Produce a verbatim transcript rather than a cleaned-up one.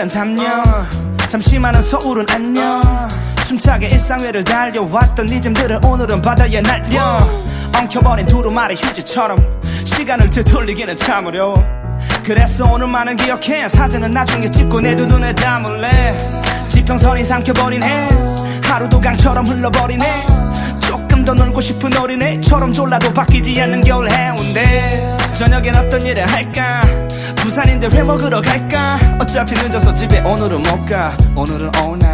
내일은 잠녕 잠시 많은 서울은 안녕 숨차게 일상회를 달려왔던 이즘들을 오늘은 바다에 날려 엉켜버린 두루마리 휴지처럼 시간을 되돌리기는 참 어려워 그래서 오늘만은 기억해 사진은 나중에 찍고 내 두 눈에 담을래 지평선이 삼켜버린 해 하루도 강처럼 흘러버리네 조금 더 놀고 싶은 어린애처럼 졸라도 바뀌지 않는 겨울 해운대 저녁엔 어떤 일을 할까 부산인데 회 먹으러 갈까 어차피 늦어서 집에 오늘은 못 가 오늘은 all night